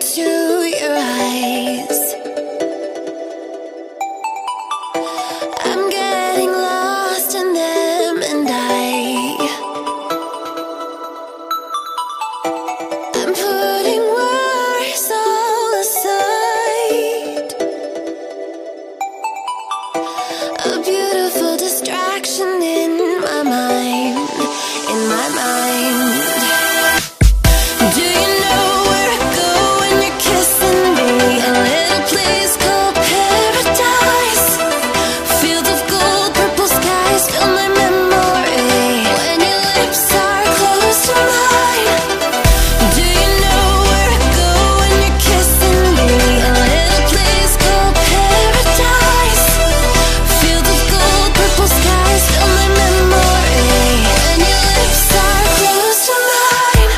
into your eyes. I'm getting lost in them, and I'm putting worries all aside. A beautiful distraction in my mind, in my mind. Do you know where to go when you're kissing me? A little place called paradise. Fields of gold, purple skies fill my memory when your lips are close to mine. Do you know where to go when you're kissing me? A little place called paradise. Fields of gold, purple skies fill my memory when your lips are close to mine.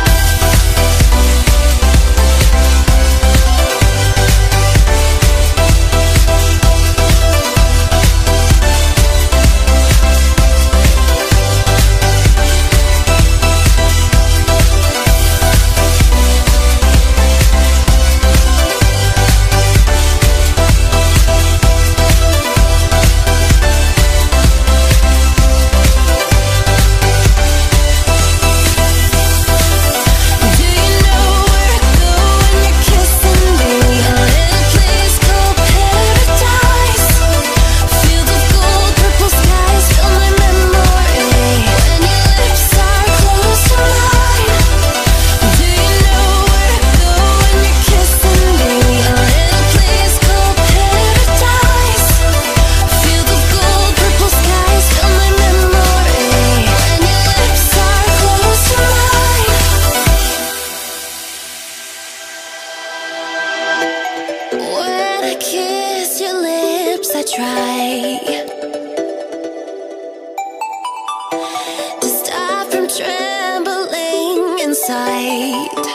When I kiss your lips, I try to stop from trembling inside.